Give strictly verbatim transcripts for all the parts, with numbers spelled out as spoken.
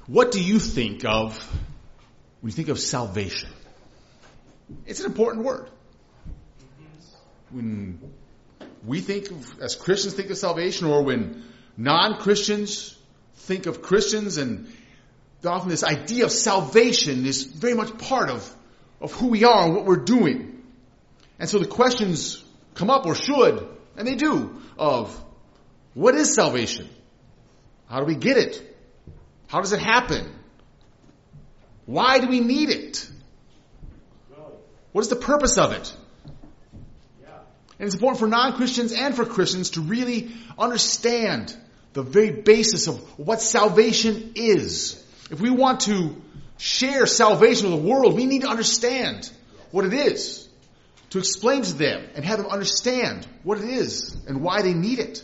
What do you think of when you think of salvation? It's an important word. When we think of, as Christians think of salvation, or when non-Christians think of Christians, and often this idea of salvation is very much part of, of who we are and what we're doing. And so the questions come up, or should, and they do, of what is salvation? How do we get it? How does it happen? Why do we need it? What is the purpose of it? And it's important for non-Christians and for Christians to really understand the very basis of what salvation is. If we want to share salvation with the world, we need to understand what it is, to explain to them and have them understand what it is and why they need it.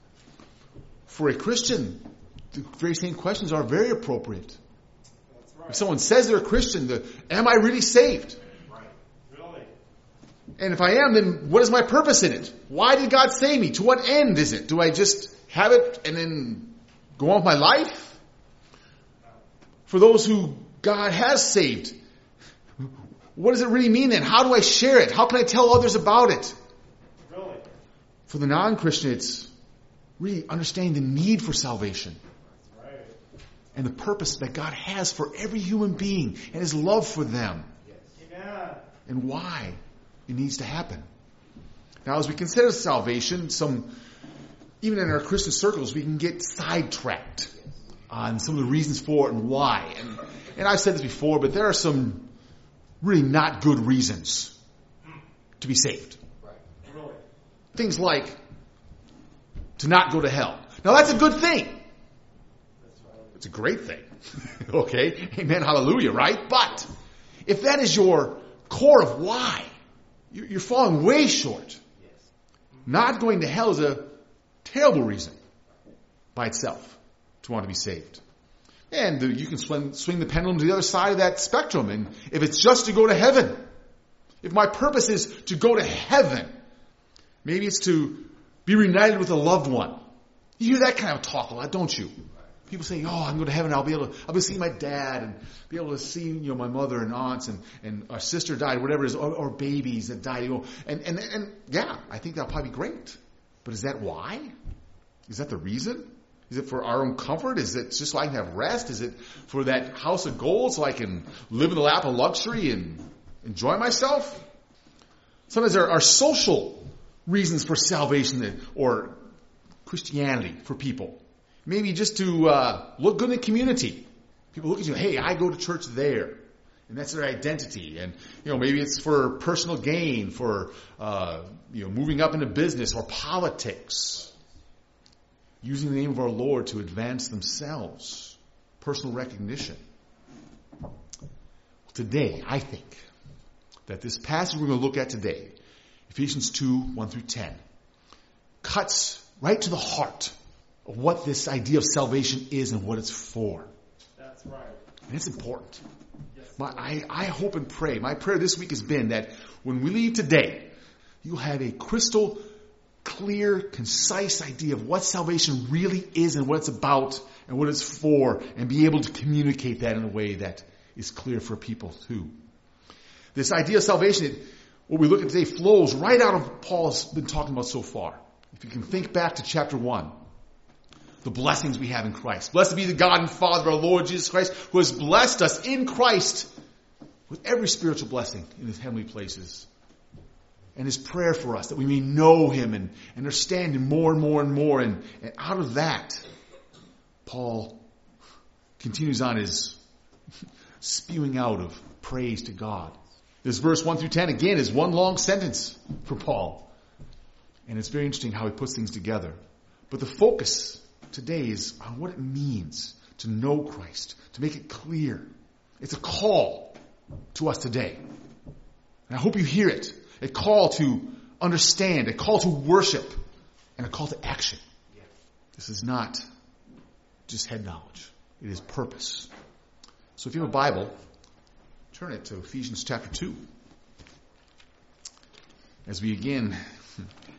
For a Christian, the very same questions are very appropriate. That's right. If someone says they're a Christian, the, am I really saved? Right. Really? And if I am, then what is my purpose in it? Why did God save me? To what end is it? Do I just have it and then go on with my life? For those who God has saved, what does it really mean then? How do I share it? How can I tell others about it? Really? For the non-Christian, it's really understanding the need for salvation. That's right. And the purpose that God has for every human being and His love for them. Yes. Amen. And why it needs to happen. Now, as we consider salvation, some even in our Christian circles, we can get sidetracked on some of the reasons for it and why. And, and I've said this before, but there are some really not good reasons to be saved. Right. Really? Things like to not go to hell. Now that's a good thing. That's right. It's a great thing. Okay? Amen. Hallelujah, right? But if that is your core of why, you're falling way short. Yes. Not going to hell is a terrible reason by itself to want to be saved. And you can swing, swing the pendulum to the other side of that spectrum. And if it's just to go to heaven, if my purpose is to go to heaven, maybe it's to be reunited with a loved one. You hear that kind of talk a lot, don't you? People say, oh, I'm going to heaven. I'll be able to, I'll be able to see my dad and be able to see, you know, my mother and aunts and, and our sister died, whatever it is, or, or babies that died. You know, and, and, and yeah, I think that'll probably be great. But is that why? Is that the reason? Is it for our own comfort? Is it just so I can have rest? Is it for that house of gold so I can live in the lap of luxury and enjoy myself? Sometimes there are social reasons for salvation or Christianity for people. Maybe just to uh, look good in the community. People look at you, hey, I go to church there. And that's their identity. And, you know, maybe it's for personal gain, for, uh, you know, moving up into business or politics. Using the name of our Lord to advance themselves. Personal recognition. Today, I think that this passage we're going to look at today, Ephesians two, one through ten, cuts right to the heart of what this idea of salvation is and what it's for. That's right. And it's important. Yes. My, I, I hope and pray, my prayer this week has been that when we leave today, you'll have a crystal clear, concise idea of what salvation really is and what it's about and what it's for, and be able to communicate that in a way that is clear for people too. This idea of salvation, it, what we look at today, flows right out of what Paul's been talking about so far. If you can think back to chapter one, the blessings we have in Christ. Blessed be the God and Father of our Lord Jesus Christ, who has blessed us in Christ with every spiritual blessing in His heavenly places. And His prayer for us, that we may know Him and understand Him more and more and more. And, and out of that, Paul continues on his spewing out of praise to God. This verse one through ten, again, is one long sentence for Paul. And it's very interesting how he puts things together. But the focus today is on what it means to know Christ, to make it clear. It's a call to us today. And I hope you hear it. A call to understand, a call to worship, and a call to action. This is not just head knowledge. It is purpose. So if you have a Bible, turn it to Ephesians chapter two. As we again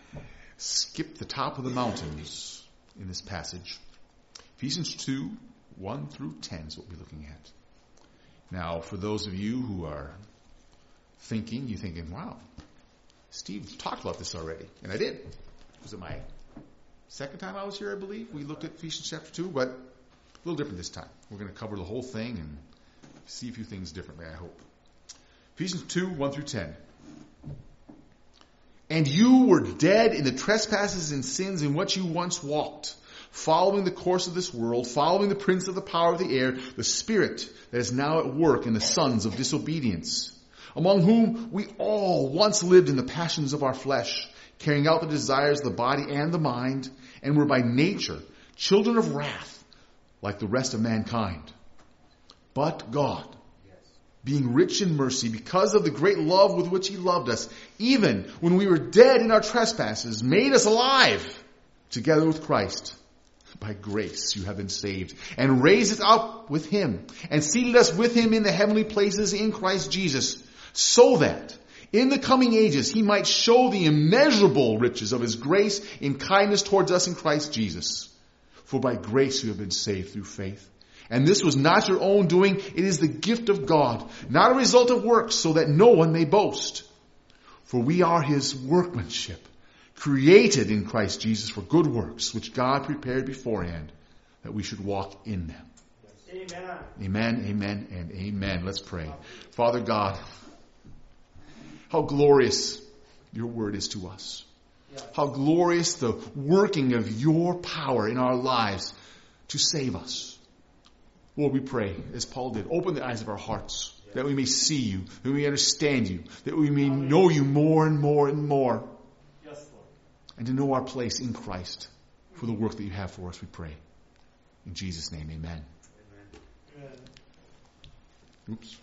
skip the top of the mountains in this passage. Ephesians two, one through ten is what we'll be looking at. Now, for those of you who are thinking, you're thinking, wow, Steve talked about this already. And I did. Was it my second time I was here, I believe? We looked at Ephesians chapter two, but a little different this time. We're going to cover the whole thing and see a few things differently, I hope. Ephesians two, one through ten. And you were dead in the trespasses and sins in which you once walked, following the course of this world, following the prince of the power of the air, the spirit that is now at work in the sons of disobedience, among whom we all once lived in the passions of our flesh, carrying out the desires of the body and the mind, and were by nature children of wrath, like the rest of mankind. But God, being rich in mercy, because of the great love with which he loved us, even when we were dead in our trespasses, made us alive together with Christ. By grace you have been saved, and raised us up with him, and seated us with him in the heavenly places in Christ Jesus, so that in the coming ages he might show the immeasurable riches of his grace in kindness towards us in Christ Jesus. For by grace you have been saved through faith. And this was not your own doing, it is the gift of God, not a result of works, so that no one may boast. For we are his workmanship, created in Christ Jesus for good works, which God prepared beforehand, that we should walk in them. Amen. Amen, amen, and amen. Let's pray. Father God, how glorious your word is to us. Yes. How glorious the working of your power in our lives to save us. Lord, we pray, as Paul did, open the eyes of our hearts, that we may see you, that we may understand you, that we may know you more and more and more, Yes, Lord. and to know our place in Christ for the work that you have for us, we pray. In Jesus' name, amen. Amen. Oops.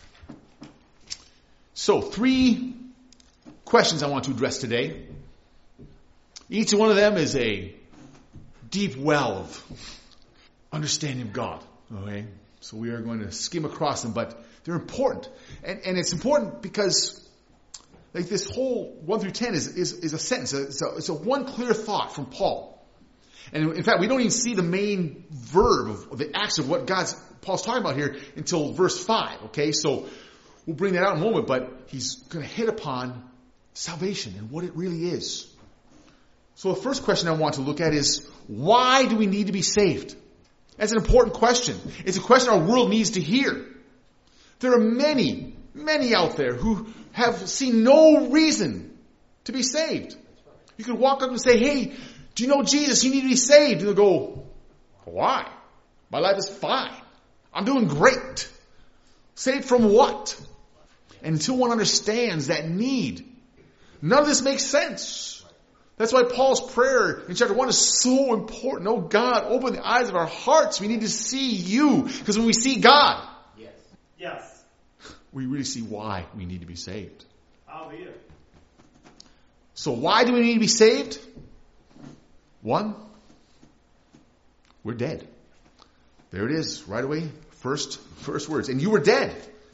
So, three questions I want to address today. Each one of them is a deep well of understanding of God. Okay? So we are going to skim across them, but they're important. And, and it's important because like this whole one through ten is, is, is a sentence. It's a, it's a one clear thought from Paul. And in fact, we don't even see the main verb of, of the action of what God's Paul's talking about here until verse five. Okay? So we'll bring that out in a moment, but he's going to hit upon salvation and what it really is. So the first question I want to look at is, why do we need to be saved? That's an important question. It's a question our world needs to hear. There are many, many out there who have seen no reason to be saved. You could walk up and say, hey, do you know Jesus? You need to be saved. And they'll go, why? My life is fine. I'm doing great. Saved from what? And until one understands that need, none of this makes sense. That's why Paul's prayer in chapter one is so important. Oh God, open the eyes of our hearts. We need to see you. Because when we see God, Yes. Yes. we really see why we need to be saved. Hallelujah. So why do we need to be saved? One, we're dead. There it is, right away. First, first words. And you were dead.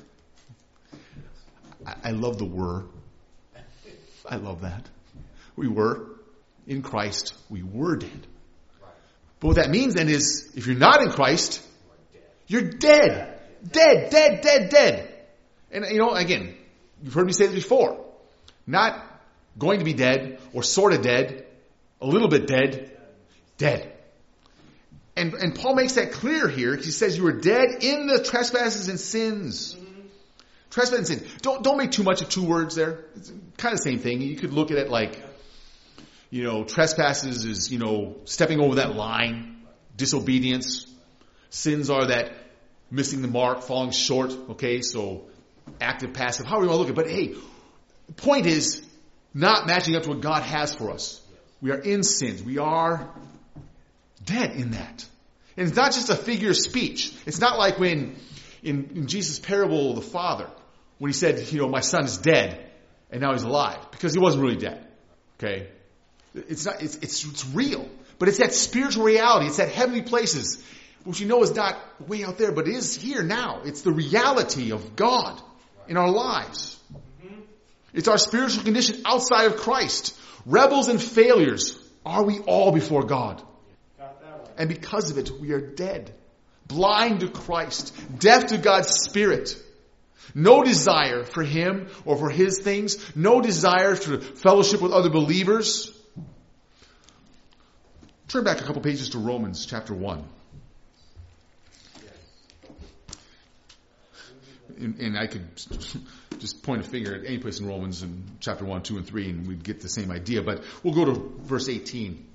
I, I love the word. I love that. We were. In Christ, we were dead. But what that means then is, if you're not in Christ, you're dead. Dead, dead, dead, dead. And you know, again, you've heard me say this before. Not going to be dead, or sort of dead, a little bit dead, dead. And, and Paul makes that clear here. He says you were dead in the trespasses and sins. Mm-hmm. Trespass and sin. Don't, don't make too much of two words there. It's kind of the same thing. You could look at it like, you know, trespasses is, you know, stepping over that line. Disobedience. Sins are that missing the mark, falling short. Okay, so active, passive, however you want to look at it. But hey, the point is not matching up to what God has for us. We are in sins. We are dead in that. And it's not just a figure of speech. It's not like when in, in Jesus' parable of the Father, when he said, you know, my son is dead and now he's alive. Because he wasn't really dead. Okay? It's not, it's, it's, it's real. But it's that spiritual reality. It's that heavenly places, which you know is not way out there, but it is here now. It's the reality of God in our lives. Mm-hmm. It's our spiritual condition outside of Christ. Rebels and failures are we all before God. Got that right. And because of it, we are dead. blind to Christ, deaf to God's Spirit. No desire for Him or for His things. No desire for fellowship with other believers. Turn back a couple pages to Romans chapter one. And, and I could just point a finger at any place in Romans in chapter one, two, and three, and we'd get the same idea. But we'll go to verse eighteen.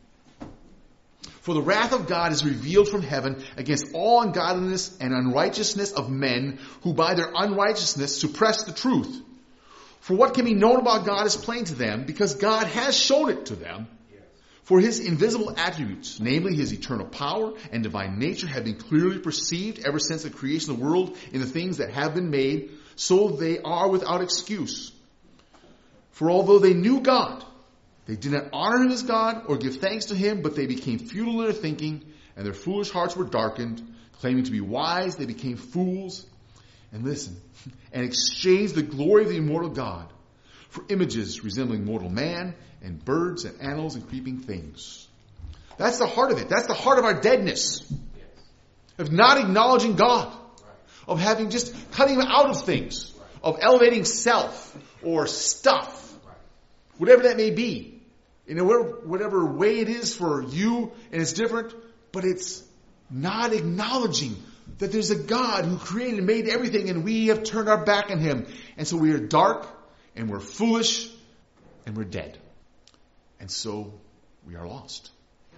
For the wrath of God is revealed from heaven against all ungodliness and unrighteousness of men who by their unrighteousness suppress the truth. For what can be known about God is plain to them, because God has shown it to them. For His invisible attributes, namely His eternal power and divine nature, have been clearly perceived ever since the creation of the world in the things that have been made, so they are without excuse. For although they knew God, they did not honor Him as God or give thanks to Him, but they became futile in their thinking, and their foolish hearts were darkened. Claiming to be wise, they became fools. And listen, and exchanged the glory of the immortal God for images resembling mortal man and birds and animals and creeping things. That's the heart of it. That's the heart of our deadness. Of not acknowledging God. Of having just cutting Him out of things. Of elevating self or stuff. Whatever that may be. In whatever, whatever way it is for you, and it's different, but it's not acknowledging that there's a God who created and made everything, and we have turned our back on Him. And so we are dark, and we're foolish, and we're dead. And so we are lost.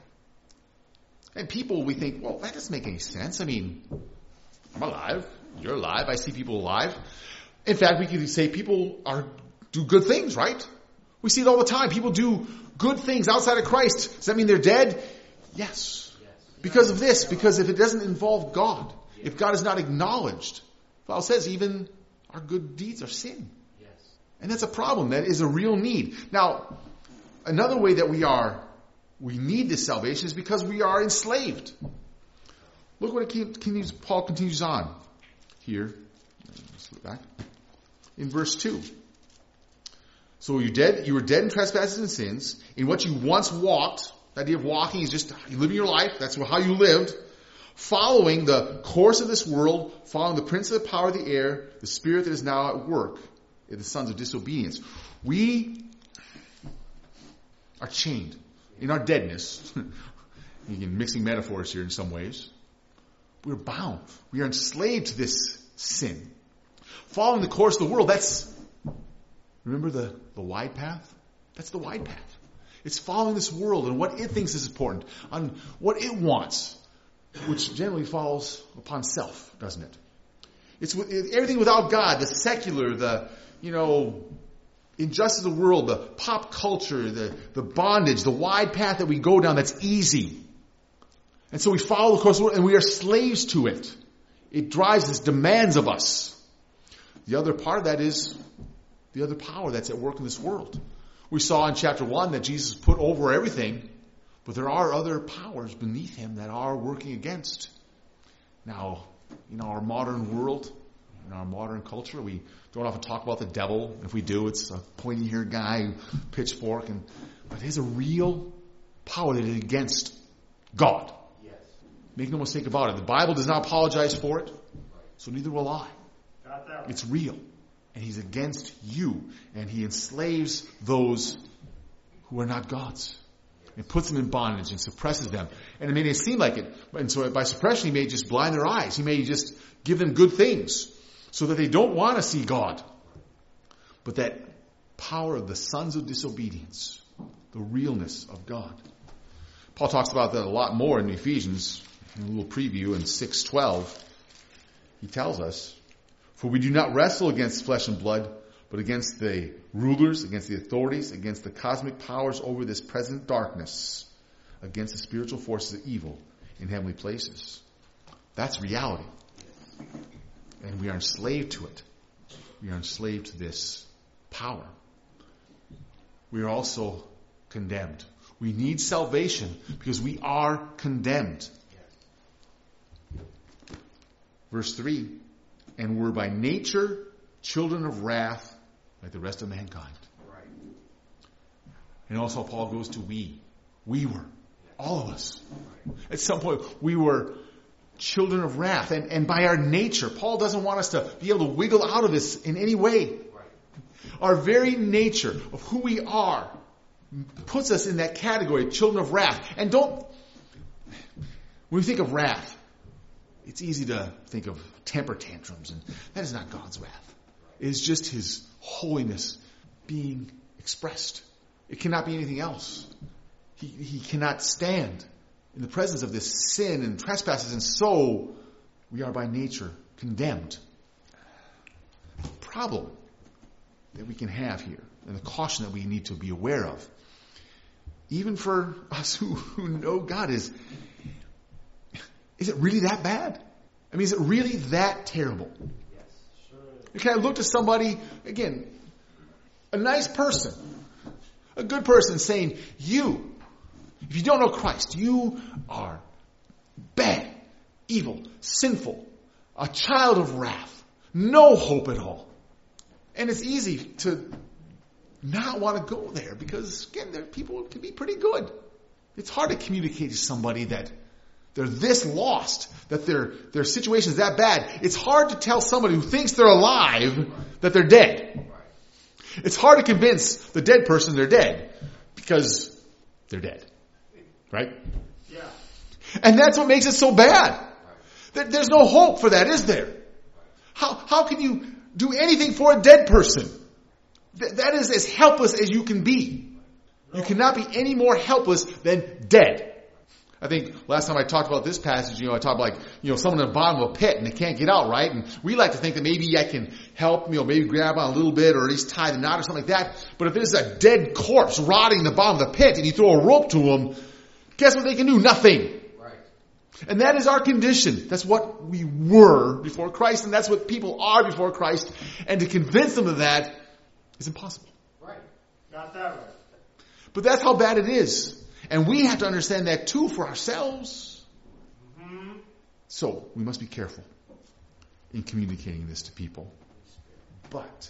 And people, we think, well, that doesn't make any sense. I mean, I'm alive. You're alive. I see people alive. In fact, we could say people are do good things, right? We see it all the time. People do good things outside of Christ. Does that mean they're dead? Yes. Because of this. Because if it doesn't involve God, if God is not acknowledged, the Bible says even our good deeds are sin. And that's a problem. That is a real need. Now, another way that we are, we need this salvation is because we are enslaved. Look what it continues, Paul continues on here. Let's flip back. In verse two. So you dead, you were dead in trespasses and sins, in what you once walked. The idea of walking is just you living your life. That's how you lived. Following the course of this world, following the prince of the power of the air, the spirit that is now at work, the sons of disobedience. We are chained in our deadness. Again, mixing metaphors here in some ways. We're bound. We are enslaved to this sin. Following the course of the world, that's, remember the, the wide path? That's the wide path. It's following this world and what it thinks is important, on what it wants, which generally falls upon self, doesn't it? It's everything without God, the secular, the, you know, injustice of the world, the pop culture, the, the bondage, the wide path that we go down that's easy. And so we follow the course of the world and we are slaves to it. It drives us, demands of us. The other part of that is the other power that's at work in this world. We saw in chapter one that Jesus put over everything, but there are other powers beneath Him that are working against. Now, in our modern world, in our modern culture, we don't often talk about the devil. If we do, it's a pointy-haired guy, pitchfork, and but there's a real power that is against God. Yes. Make no mistake about it. The Bible does not apologize for it, so neither will I. Got that. It's real. And he's against you. And he enslaves those who are not God's. And puts them in bondage and suppresses them. And it may seem like it. And so by suppression, he may just blind their eyes. He may just give them good things so that they don't want to see God. But that power of the sons of disobedience, the realness of God. Paul talks about that a lot more in Ephesians, in a little preview in six twelve. He tells us, for we do not wrestle against flesh and blood, but against the rulers, against the authorities, against the cosmic powers over this present darkness, against the spiritual forces of evil in heavenly places. That's reality. And we are enslaved to it. We are enslaved to this power. We are also condemned. We need salvation because we are condemned. Verse three, and we're by nature children of wrath like the rest of mankind. Right. And also Paul goes to we. We were. All of us. Right. At some point we were children of wrath. And, and by our nature, Paul doesn't want us to be able to wiggle out of this in any way. Our very nature of who we are puts us in that category, children of wrath. And don't, when we think of wrath, it's easy to think of temper tantrums, and that is not God's wrath. It is just His holiness being expressed. It cannot be anything else. He, he cannot stand in the presence of this sin and trespasses, and so we are by nature condemned. The problem that we can have here, and the caution that we need to be aware of, even for us who, who know God, is, is it really that bad? I mean, is it really that terrible? Yes, sure. Okay, I look to somebody, again, a nice person, a good person, saying, you, if you don't know Christ, you are bad, evil, sinful, a child of wrath, no hope at all. And it's easy to not want to go there because, again, there, people can be pretty good. It's hard to communicate to somebody that they're this lost, that their their situation is that bad. It's hard to tell somebody who thinks they're alive that they're dead. It's hard to convince the dead person they're dead because they're dead. Right? Yeah. And that's what makes it so bad. There's no hope for that, is there? How how can you do anything for a dead person? Th- that is as helpless as you can be. You cannot be any more helpless than dead. I think last time I talked about this passage, you know, I talked about like, you know, someone in the bottom of a pit and they can't get out, right? And we like to think that maybe I can help, you know, maybe grab on a little bit or at least tie the knot or something like that. But if there's a dead corpse rotting in the bottom of the pit and you throw a rope to them, guess what they can do? Nothing. Right. And that is our condition. That's what we were before Christ, and that's what people are before Christ. And to convince them of that is impossible. Right. Got that right. But that's how bad it is. And we have to understand that too for ourselves. Mm-hmm. So we must be careful in communicating this to people. But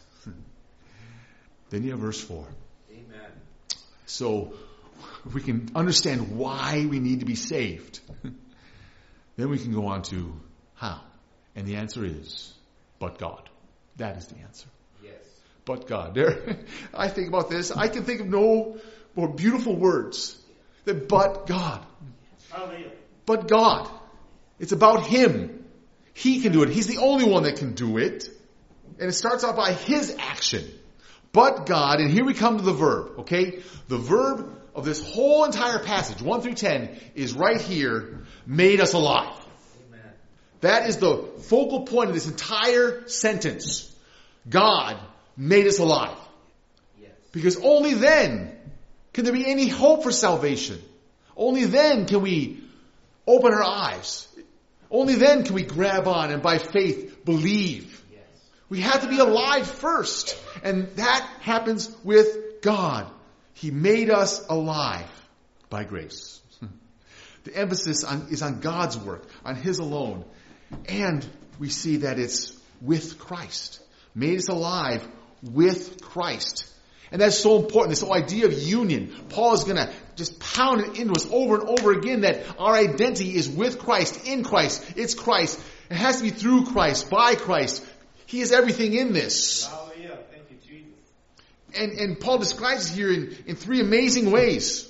then you have verse four. Amen. So if we can understand why we need to be saved, then we can go on to how. And the answer is, but God. That is the answer. Yes. But God. There, I think about this. I can think of no more beautiful words than but God. Hallelujah. But God. It's about Him. He can do it. He's the only one that can do it. And it starts out by His action. But God, and here we come to the verb, okay? The verb of this whole entire passage, one through ten, is right here, made us alive. Amen. That is the focal point of this entire sentence. God made us alive. Yes. Because only then can there be any hope for salvation. Only then can we open our eyes. Only then can we grab on and by faith believe. Yes. We have to be alive first. And that happens with God. He made us alive by grace. The emphasis on, is on God's work, on His alone. And we see that it's with Christ. Made us alive with Christ. And that's so important, this whole idea of union. Paul is going to just pound it into us over and over again that our identity is with Christ, in Christ. It's Christ. It has to be through Christ, by Christ. He is everything in this. Hallelujah. Thank you, Jesus. And, and Paul describes it here in, in three amazing ways.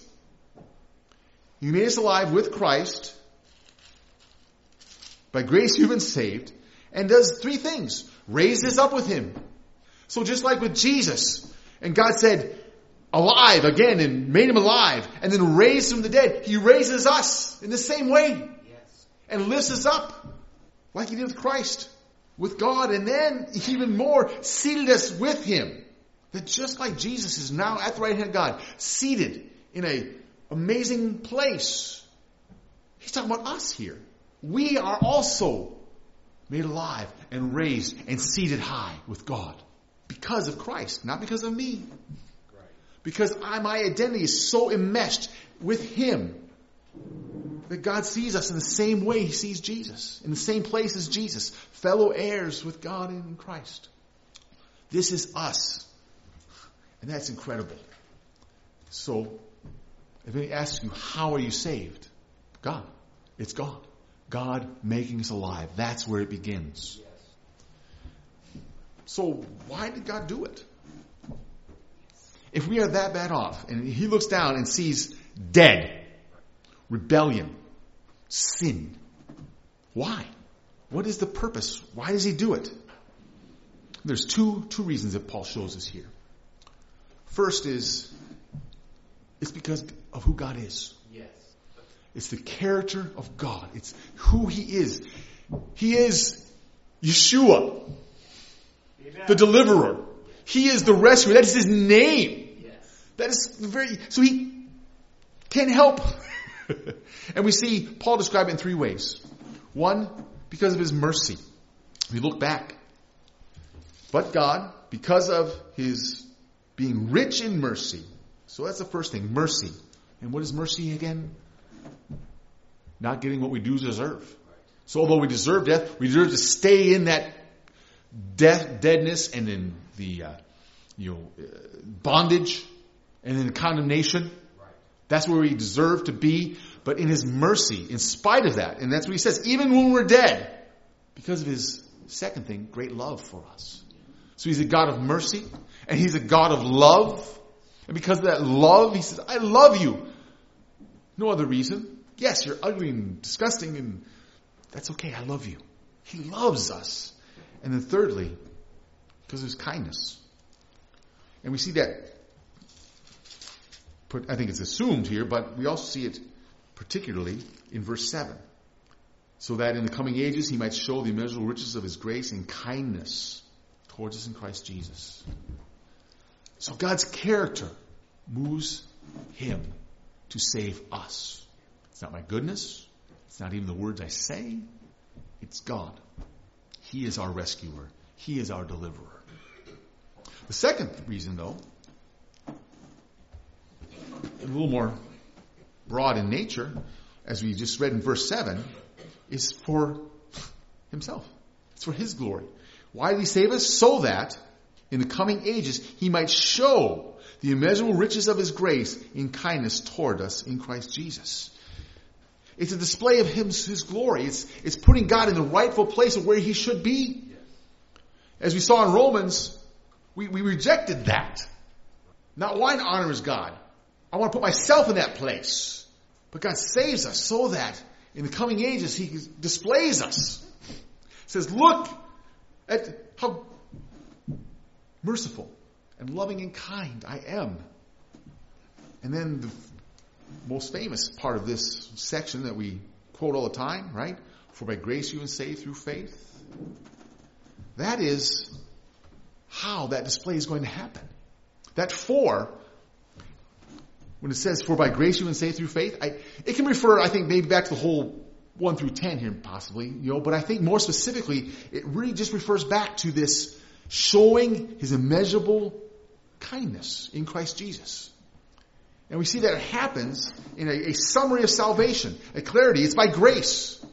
He made us alive with Christ. By grace you've been saved. And does three things. Raised us up with Him. So just like with Jesus, and God said, alive again, and made Him alive, and then raised from the dead, He raises us in the same way. Yes. And lifts us up, like He did with Christ, with God, and then even more, seated us with Him. That just like Jesus is now at the right hand of God, seated in an amazing place. He's talking about us here. We are also made alive and raised and seated high with God. Because of Christ, not because of me. Right. Because I, my identity is so enmeshed with Him that God sees us in the same way He sees Jesus. In the same place as Jesus. Fellow heirs with God in Christ. This is us. And that's incredible. So, if anybody asks you, how are you saved? God. It's God. God making us alive. That's where it begins. Yes. So why did God do it? If we are that bad off, and he looks down and sees dead, rebellion, sin, why? What is the purpose? Why does he do it? There's two, two reasons that Paul shows us here. First is, it's because of who God is. Yes. It's the character of God. It's who he is. He is Yeshua, Amen. the deliverer. He is the rescuer. That is his name. Yes. That is very, so he can't help. And we see Paul describe it in three ways. One, because of his mercy. We look back. But God, because of his being rich in mercy. So that's the first thing, mercy. And what is mercy again? Not getting what we do deserve. So although we deserve death, we deserve to stay in that death, deadness, and in the uh, you know uh, bondage, and in the condemnation. Right. That's where we deserve to be. But in his mercy, in spite of that, and that's what he says, even when we're dead, because of his second thing, great love for us. So he's a God of mercy, and he's a God of love. And because of that love, he says, I love you. No other reason. Yes, you're ugly and disgusting, and that's okay. I love you. He loves us. And then thirdly, because of his kindness. And we see that, put, I think it's assumed here, but we also see it particularly in verse seven. So that in the coming ages he might show the immeasurable riches of his grace and kindness towards us in Christ Jesus. So God's character moves him to save us. It's not my goodness. It's not even the words I say. It's God. He is our rescuer. He is our deliverer. The second reason, though, a little more broad in nature, as we just read in verse seven, is for himself. It's for his glory. Why did he save us? So that in the coming ages he might show the immeasurable riches of his grace in kindness toward us in Christ Jesus. It's a display of him, his glory. It's, it's putting God in the rightful place of where he should be. As we saw in Romans, we, we rejected that. Not wanting to honor as God. I want to put myself in that place. But God saves us so that in the coming ages he displays us. He says, look at how merciful and loving and kind I am. And then the most famous part of this section that we quote all the time, right? For by grace you have been saved through faith. That is how that display is going to happen. That for, when it says for by grace you have been saved through faith, I, it can refer, I think, maybe back to the whole one through ten here possibly, you know, but I think more specifically, it really just refers back to this showing his immeasurable kindness in Christ Jesus. And we see that it happens in a, a summary of salvation, a clarity. It's by grace.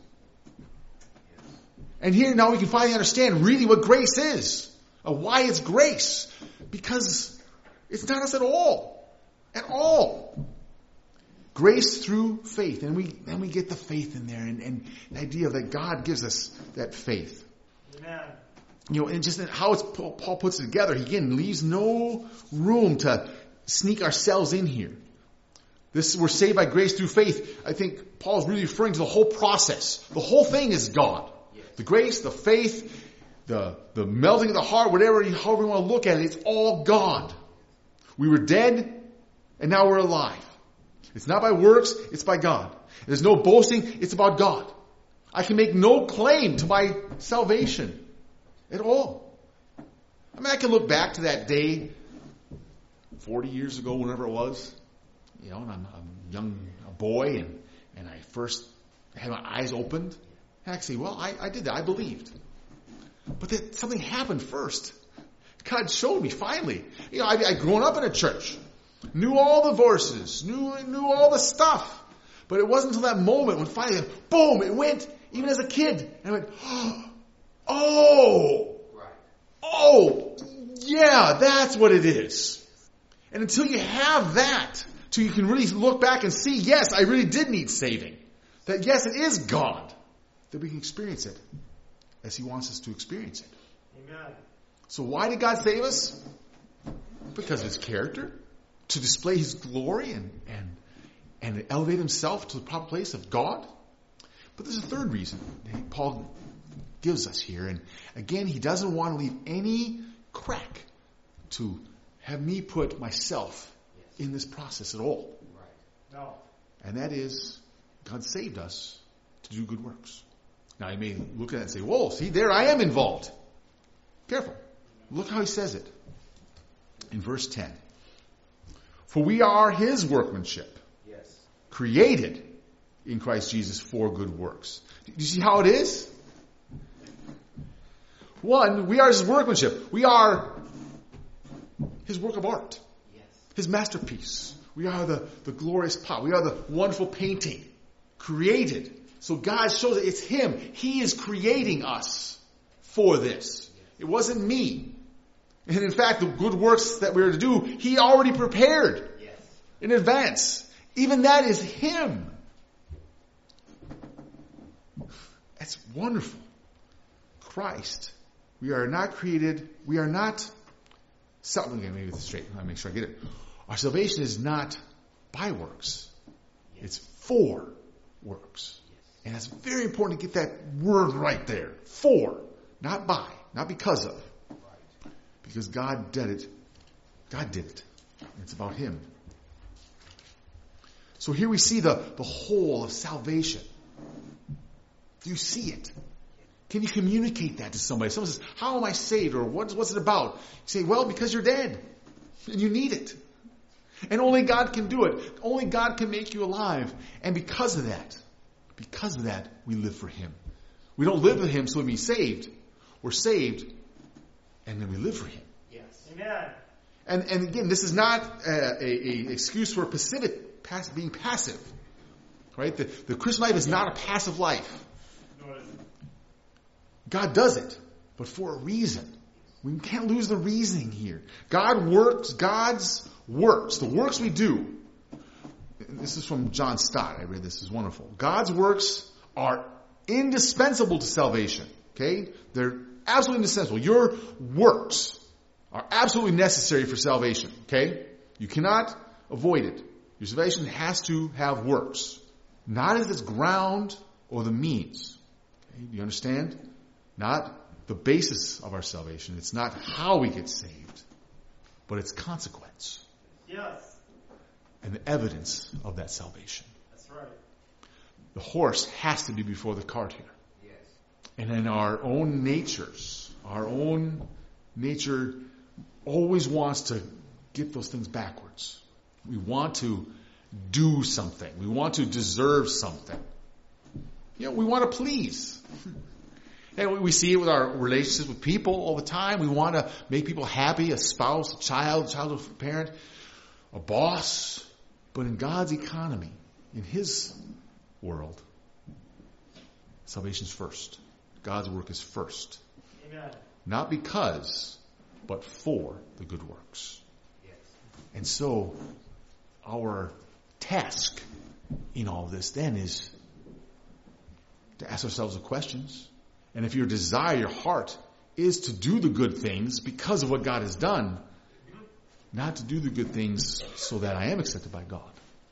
And here now we can finally understand really what grace is. Uh, why it's grace. Because it's not us at all. At all. Grace through faith. And we then we get the faith in there. And, and the idea that God gives us that faith. Amen. You know, and just how it's, Paul puts it together. He again leaves no room to sneak ourselves in here. This, we're saved by grace through faith. I think Paul is really referring to the whole process. The whole thing is God. Yes. The grace, the faith, the, the melting of the heart, whatever, however you want to look at it, it's all God. We were dead, and now we're alive. It's not by works, it's by God. There's no boasting, it's about God. I can make no claim to my salvation at all. I mean, I can look back to that day forty years ago, whenever it was. You know, and I'm a young a boy, and, and I first had my eyes opened. And I say, well, I, I did that. I believed. But then something happened first. God showed me, finally. You know, I, I'd grown up in a church. Knew all the verses. Knew, knew all the stuff. But it wasn't until that moment when finally, boom, it went, even as a kid. And I went, oh, Right. oh, yeah, that's what it is. And until you have that, so you can really look back and see, yes, I really did need saving. That yes, it is God. that we can experience it as He wants us to experience it. Amen. So why did God save us? Because of His character, to display His glory and, and, and elevate Himself to the proper place of God. But there's a third reason that Paul gives us here. And again, he doesn't want to leave any crack to have me put myself in this process at all. Right. No. And that is, God saved us to do good works. Now you may look at it and say, whoa, see, there I am involved. Careful. Look how he says it. In verse ten. For we are His workmanship, Yes. created in Christ Jesus for good works. Do you see how it is? One, we are His workmanship. We are His work of art. Yes. His masterpiece. We are the, the glorious pot. We are the wonderful painting. Created. So God shows that it's Him. He is creating us for this. It wasn't me. And in fact, the good works that we're to do, He already prepared Yes. in advance. Even that is Him. That's wonderful. Christ. We are not created, we are not, okay, maybe it's straight, I'll make sure I get it. Our salvation is not by works. Yes. It's for works. Yes. And it's very important to get that word right there. For, not by, not because of. Right. Because God did it. God did it. It's about Him. So here we see the, the whole of salvation. Do you see it? Can you communicate that to somebody? Someone says, how am I saved? Or what's, what's it about? You say, well, because you're dead. And you need it. And only God can do it. Only God can make you alive. And because of that, because of that, we live for Him. We don't live for Him so we be saved. We're saved, and then we live for Him. Yes. Amen. And and again, this is not a, a, a excuse for passive, pass, being passive. Right? The, the Christian life is not a passive life. No, it isn't. God does it, but for a reason. We can't lose the reasoning here. God works, God's works, the works we do. This is from John Stott. I read this, is wonderful. God's works are indispensable to salvation. Okay? They're absolutely indispensable. Your works are absolutely necessary for salvation. Okay? You cannot avoid it. Your salvation has to have works. Not as its ground or the means. Okay? Do you understand? Not the basis of our salvation. It's not how we get saved, but its consequence Yes. and the evidence of that salvation. That's right. The horse has to be before the cart here. Yes. And in our own natures, our own nature always wants to get those things backwards. We want to do something. We want to deserve something. You know, we want to please. And we see it with our relationships with people all the time. We want to make people happy, a spouse, a child, a child, a parent, a boss. But in God's economy, in His world, salvation's first. God's work is first. Amen. Not because, but for the good works. Yes. And so, our task in all of this then is to ask ourselves the questions. And if your desire, your heart, is to do the good things because of what God has done, not to do the good things so that I am accepted by God.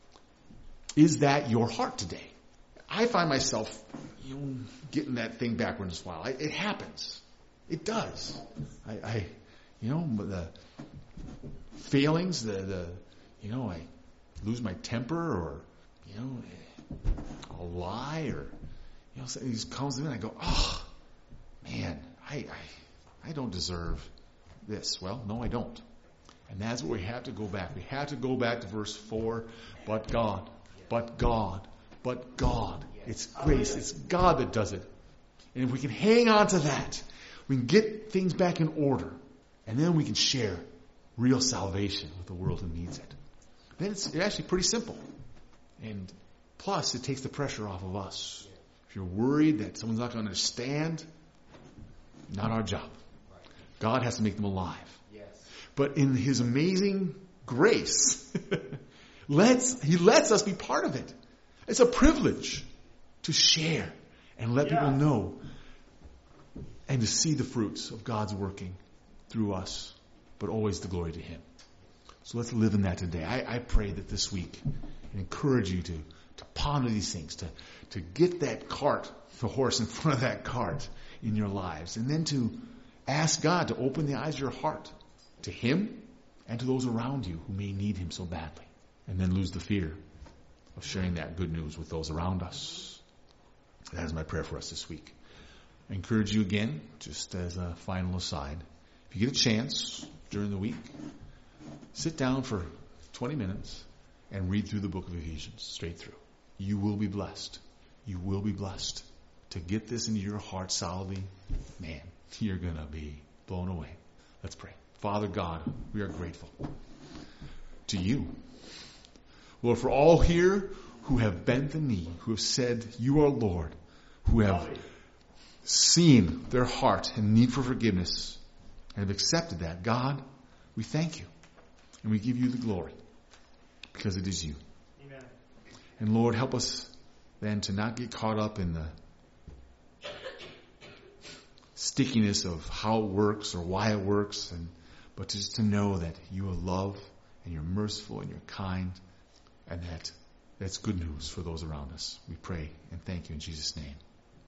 Is that your heart today? I find myself, you know, getting that thing backwards a while. I, it happens. It does. I, I, you know, the failings, the, the, you know, I lose my temper, or, you know, I'll lie, or, you know, something comes in and I go, oh, man, I, I, I don't deserve this. Well, no, I don't. And that's where we have to go back. We have to go back to verse four. But God, but God, but God. It's grace. It's God that does it. And if we can hang on to that, we can get things back in order. And then we can share real salvation with the world who needs it. Then it's actually pretty simple. And plus, it takes the pressure off of us. If you're worried that someone's not going to understand, not our job. God has to make them alive. Yes. But in His amazing grace, lets He lets us be part of it. It's a privilege to share and let Yeah. people know and to see the fruits of God's working through us, but always the glory to Him. So let's live in that today. I, I pray that this week and encourage you to, to ponder these things, to, to get that cart, the horse in front of that cart in your lives, and then to ask God to open the eyes of your heart to Him and to those around you who may need Him so badly. And then lose the fear of sharing that good news with those around us. That is my prayer for us this week. I encourage you again, just as a final aside, if you get a chance during the week, sit down for twenty minutes and read through the book of Ephesians straight through. You will be blessed. You will be blessed. To get this into your heart solidly, man, you're going to be blown away. Let's pray. Father God, we are grateful to you, Lord, for all here who have bent the knee, who have said, you are Lord, who have seen their heart and need for forgiveness and have accepted that. God, we thank you and we give you the glory because it is you. Amen. And Lord, help us then to not get caught up in the stickiness of how it works or why it works, and but just to know that you are love and you're merciful and you're kind, and that that's good news for those around us. We pray and thank you in Jesus' name.